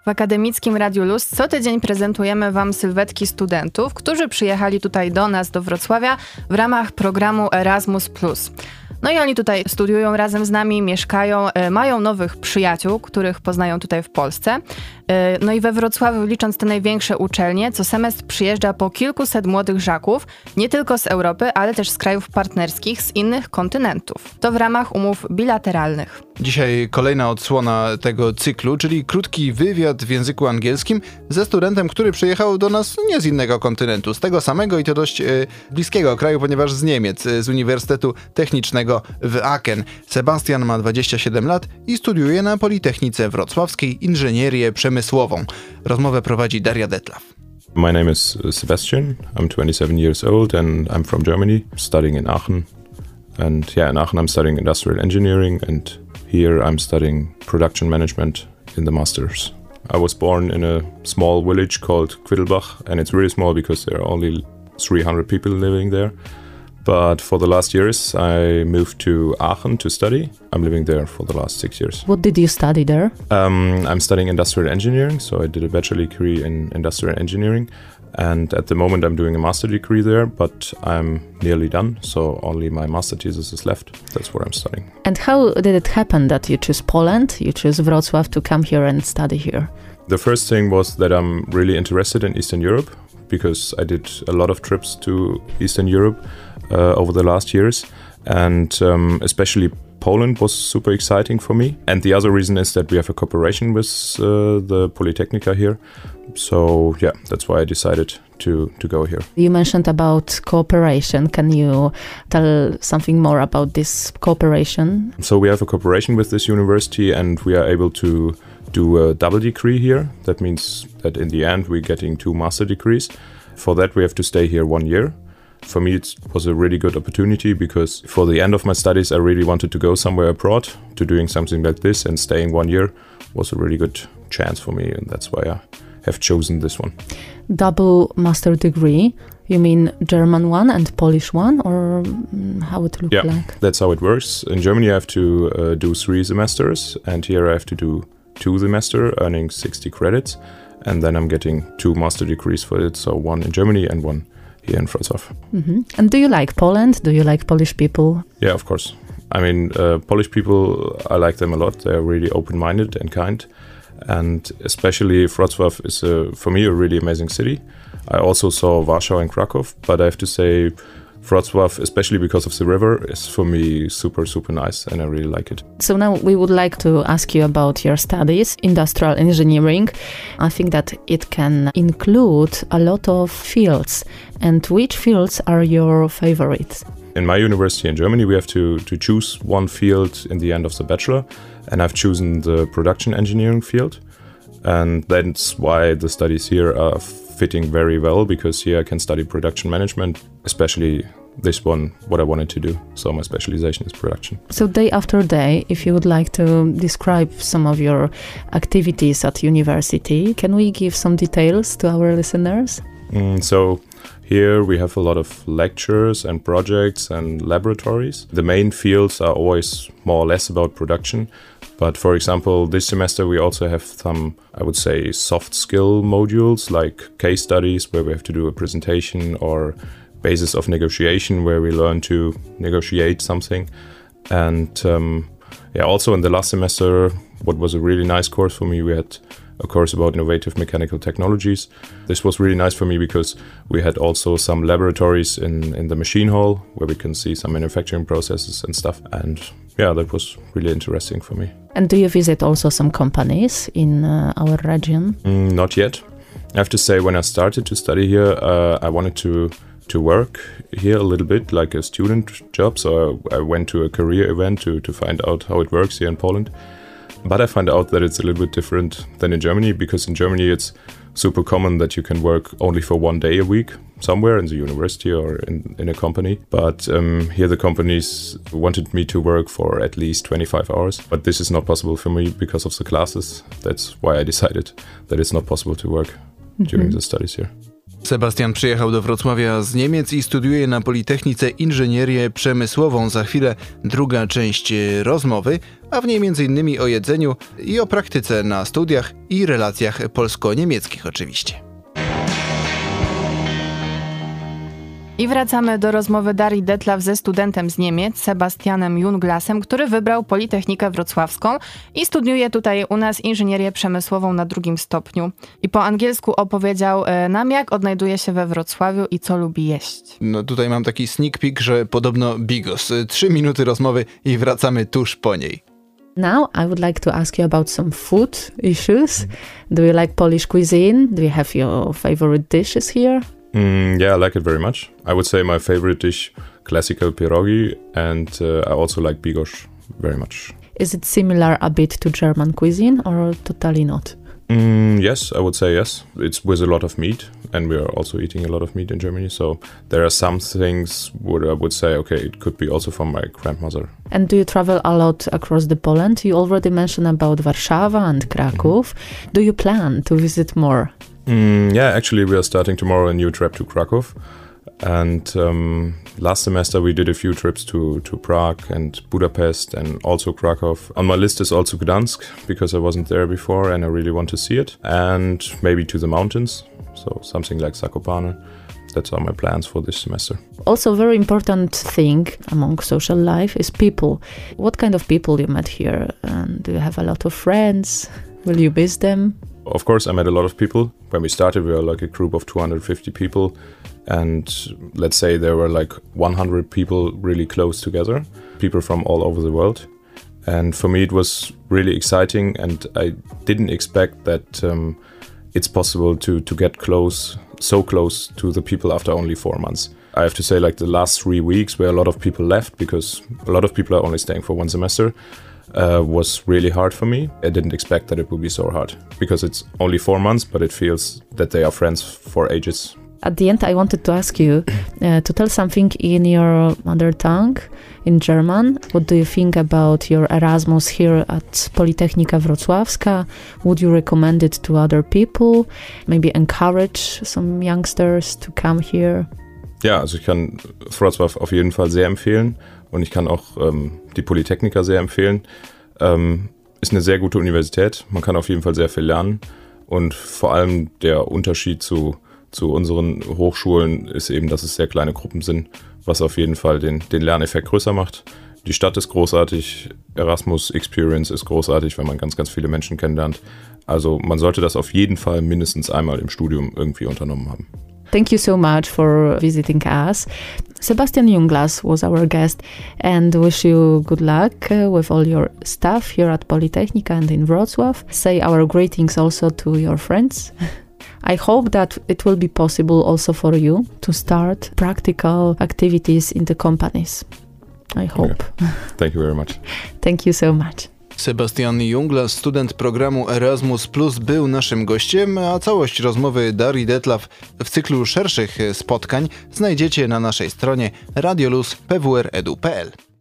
W Akademickim Radiu Luz co tydzień prezentujemy Wam sylwetki studentów, którzy przyjechali tutaj do nas, do Wrocławia, w ramach programu Erasmus+. No i oni tutaj studiują razem z nami, mieszkają, mają nowych przyjaciół, których poznają tutaj w Polsce. No i we Wrocławiu, licząc te największe uczelnie, co semestr przyjeżdża po kilkuset młodych żaków, nie tylko z Europy, ale też z krajów partnerskich, z innych kontynentów. To w ramach umów bilateralnych. Dzisiaj kolejna odsłona tego cyklu, czyli krótki wywiad w języku angielskim ze studentem, który przyjechał do nas nie z innego kontynentu, z tego samego i to dość bliskiego kraju, ponieważ z Niemiec, z Uniwersytetu Technicznego w Aachen. Sebastian ma 27 lat i studiuje na Politechnice Wrocławskiej inżynierię przemysłową. Rozmowę prowadzi Daria Detlaw. My name is Sebastian. I'm 27 years old and I'm from Germany, studying in Aachen. And in Aachen I'm studying industrial engineering and here I'm studying production management in the masters. I was born in a small village called Quiddelbach and it's really small because there are only 300 people living there. But for the last years I moved to Aachen to study. I'm living there for the last 6 years. What did you study there? I'm studying industrial engineering, so I did a bachelor degree in industrial engineering. And at the moment I'm doing a master degree there, but I'm nearly done, so only my master thesis is left. That's what I'm studying. And how did it happen that you choose Poland, you choose Wrocław to come here and study here? The first thing was that I'm really interested in Eastern Europe, because I did a lot of trips to Eastern Europe over the last years, and especially Poland was super exciting for me. And the other reason is that we have a cooperation with the Polytechnica here. So yeah, that's why I decided to go here. You mentioned about cooperation. Can you tell something more about this cooperation? So we have a cooperation with this university and we are able to do a double degree here. That means that in the end we're getting 2 master degrees. For that we have to stay here 1 year. For me it was a really good opportunity because for the end of my studies I really wanted to go somewhere abroad to doing something like this, and staying 1 year was a really good chance for me, and that's why I have chosen this one. Double master degree, you mean German one and Polish one, or how it look like? That's how it works. In Germany I have to do 3 semesters, and here I have to do 2 semesters, earning 60 credits, and then I'm getting 2 master degrees for it, so 1 in Germany and 1 here in Wrocław. Mm-hmm. And do you like Poland? Do you like Polish people? Yeah, of course. I mean, Polish people, I like them a lot. They're really open-minded and kind. And especially Wrocław is, for me, a really amazing city. I also saw Warsaw and Krakow, but I have to say Wrocław, especially because of the river, is for me super, super nice, and I really like it. So now we would like to ask you about your studies, industrial engineering. I think that it can include a lot of fields. And which fields are your favorites? In my university in Germany, we have to choose one field in the end of the bachelor, and I've chosen the production engineering field. And that's why the studies here are fitting very well, because here I can study production management, especially this one, what I wanted to do. So my specialization is production. So day after day, if you would like to describe some of your activities at university, can we give some details to our listeners? So here we have a lot of lectures and projects and laboratories. The main fields are always more or less about production. But for example, this semester we also have some, I would say, soft skill modules like case studies where we have to do a presentation, or basis of negotiation where we learn to negotiate something. And also in the last semester, what was a really nice course for me, we had a course about innovative mechanical technologies. This was really nice for me because we had also some laboratories in the machine hall where we can see some manufacturing processes and stuff. And yeah, that was really interesting for me. And do you visit also some companies in our region? Not yet. I have to say, when I started to study here, I wanted to work here a little bit, like a student job. So I went to a career event to find out how it works here in Poland. But I found out that it's a little bit different than in Germany, because in Germany it's super common that you can work only for 1 day a week somewhere in the university or in a company. But here the companies wanted me to work for at least 25 hours. But this is not possible for me because of the classes. That's why I decided that it's not possible to work during the studies here. Sebastian przyjechał do Wrocławia z Niemiec i studiuje na Politechnice Inżynierię Przemysłową. Za chwilę druga część rozmowy, a w niej m.in. o jedzeniu i o praktyce na studiach i relacjach polsko-niemieckich oczywiście. I wracamy do rozmowy Darii Detlaw ze studentem z Niemiec, Sebastianem Junglasem, który wybrał Politechnikę Wrocławską i studiuje tutaj u nas inżynierię przemysłową na 2. stopniu. I po angielsku opowiedział nam, jak odnajduje się we Wrocławiu i co lubi jeść. No tutaj mam taki sneak peek, że podobno bigos. 3 minuty rozmowy i wracamy tuż po niej. Now I would like to ask you about some food issues. Do you like Polish cuisine? Do you have your favorite dishes here? Yeah, I like it very much. I would say my favorite dish, classical pierogi, and I also like bigos very much. Is it similar a bit to German cuisine or totally not? Yes, I would say yes. It's with a lot of meat, and we are also eating a lot of meat in Germany. So there are some things where I would say, okay, it could be also from my grandmother. And do you travel a lot across the Poland? You already mentioned about Warszawa and Kraków. Do you plan to visit more? Yeah, actually we are starting tomorrow a new trip to Kraków. And last semester we did a few trips to Prague and Budapest and also Kraków. On my list is also Gdansk, because I wasn't there before and I really want to see it. And maybe to the mountains, so something like Zakopane. That's all my plans for this semester. Also, very important thing among social life is people. What kind of people you met here? And do you have a lot of friends? Will you miss them? Of course, I met a lot of people. When we started, we were like a group of 250 people. And let's say there were like 100 people really close together, people from all over the world. And for me, it was really exciting. And I didn't expect that it's possible to get so close to the people after only 4 months. I have to say, like the last 3 weeks where a lot of people left, because a lot of people are only staying for 1 semester, was really hard for me. I didn't expect that it would be so hard, because it's only 4 months, but it feels that they are friends for ages. At the end, I wanted to ask you to tell something in your mother tongue, in German. What do you think about your Erasmus here at Politechnika Wrocławska? Would you recommend it to other people? Maybe encourage some youngsters to come here? Ja, also ich kann Wrocław auf jeden Fall sehr empfehlen und ich kann auch die Polytechnika sehr empfehlen. Ist eine sehr gute Universität, man kann auf jeden Fall sehr viel lernen und vor allem der Unterschied zu unseren Hochschulen ist eben, dass es sehr kleine Gruppen sind, was auf jeden Fall den Lerneffekt größer macht. Die Stadt ist großartig, Erasmus Experience ist großartig, wenn man ganz, ganz viele Menschen kennenlernt. Also man sollte das auf jeden Fall mindestens einmal im Studium irgendwie unternommen haben. Thank you so much for visiting us. Sebastian Junglas was our guest, and wish you good luck with all your stuff here at Politechnika and in Wrocław. Say our greetings also to your friends. I hope that it will be possible also for you to start practical activities in the companies. I hope. Okay. Thank you very much. Thank you so much. Sebastian Junglas, student programu Erasmus+, był naszym gościem, a całość rozmowy Darii Detlaw w cyklu szerszych spotkań znajdziecie na naszej stronie radioluz.pwr.edu.pl.